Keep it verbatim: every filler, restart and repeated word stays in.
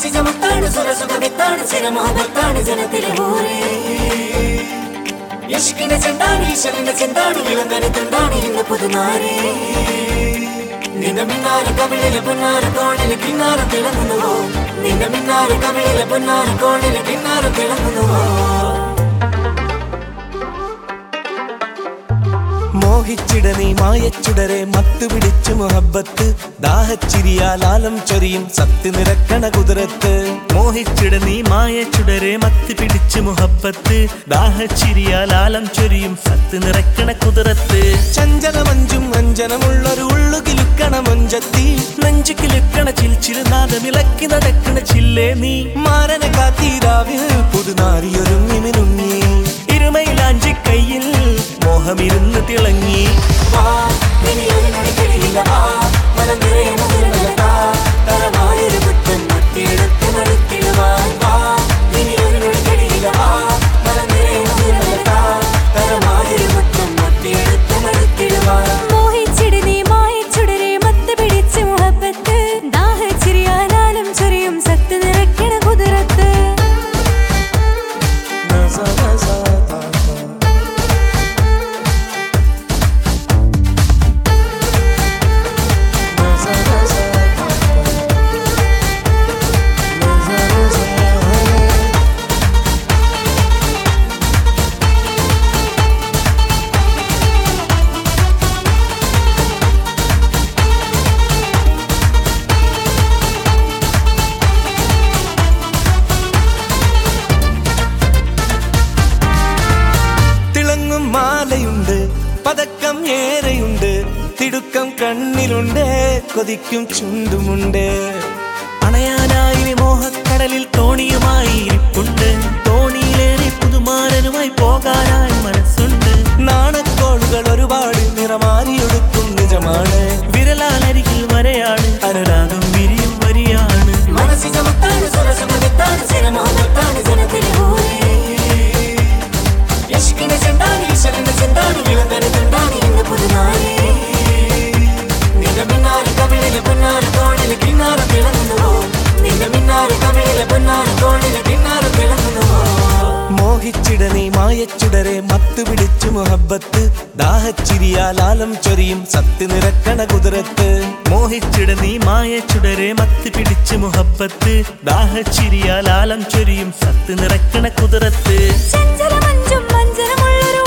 മനസ്സിന്റെ മുത്താണ് സുരസുഖമിത്താണ് ചിരമോഹത്താണ് ജനത്തിലെ ഊരേ യഷ്കിന്റെ ചെന്താണ് ഈശ്വരന്റെ ചെന്താണ് വിളങ്കന് തുണ്ടാണ് ഇന്ന് പുതുനാരേ നിന്റെ മിന്നാര കവിളിലെ പൊന്നാര കോണിലെ കിന്നാരം തിളങ്ങുന്നുവോ നിന്റെ മിന്നാര കവിളിലെ പൊന്നാര കോണിലെ കിന്നാരം തിളങ്ങുന്നുവോ മോഹിച്ചിട നീ മായച്ചുടരെ മത്തുപിടിച്ചു മുഹബത്ത് ദാഹച്ചിരിയാൽ ആലം ചൊരിയും സത്ത് നിറക്കണ കുതിരത്ത് മോഹിച്ചിട നീ മായച്ചുടരെ മത്ത് പിടിച്ചു മുഹബത്ത് ദാഹച്ചിരിയാൽ ആലം ചൊരിയും സത്ത് നിറക്കണ കുതിരത്ത് ചഞ്ചലമഞ്ചും അഞ്ജനമുള്ളൊരു ഉള്ളു കിലുക്കണ മൊഞ്ചത്തി നെഞ്ചു കിലുക്കണ ചിൽച്ചിരുനാദമിളക്കി നടക്കണ ചില്ലേ നീ മാരന കാത്തീരാവിൽ പുതുനാരിയൊരുങ്ങി മിനുങ്ങി ഇരുമയിലാഞ്ചി കയ്യിൽ മോഹമിരുന്ന് തിളങ്ങി മാലയുണ്ട് പതക്കം ഏറെയുണ്ട് തിടുക്കം കണ്ണിലുണ്ട് കൊതിക്കും ചുണ്ടുമുണ്ട് അണയാനായി മോഹക്കടലിൽ തോണിയുമായി ഇരിപ്പുണ്ട് തോണിയിലേറെ പുതുമാരനുമായി പോകാനായി മനസ്സുണ്ട് നാണക്കോളുകൾ ഒരുപാട് നിറമാരിയൊടുക്കും നിജമാണ് വിരലാലരികിൽ വരെയാണ് അനുരാഗം വിരിയും വരിയാണ് മനസ്സിന്റെ മുത്താണ് സുരസുഖമിത്താണ് ചിരമോഹത്താണ് ജനത്തിലെ ഊരേ യഷ്കിന്റെ ചെന്താണ് ഈശ്വരന്റെ ചെന്താണ് വിളങ്കന് തുണ്ടാണ് ഇന്ന് പുതുനാരേ നിന്റെ മിന്നാര കവിളിലെ പൊന്നാര കോണിലെ കിന്നാരം തിളങ്ങുന്നുവോ നിന്റെ മിന്നാര കവിളിലെ പൊന്നാര കോണിലെ കിന്നാരം തിളങ്ങുന്നുവോ മോഹിച്ചിട നീ മായച്ചുടരെ മത്തുപിടിച്ചു മുഹബത്ത് ദാഹച്ചിരിയാൽ ആലം ചൊരിയും സത്ത് നിറക്കണ കുതിരത്ത് മോഹിച്ചിട നീ മായച്ചുടരെ മത്ത് പിടിച്ച് മുഹബത്ത് ദാഹച്ചിരിയാൽ ആലം ചൊരിയും സത്ത് നിറക്കണ കുതിരത്ത് ചഞ്ചലമഞ്ചും മഞ്ചനമുള്ളൊരു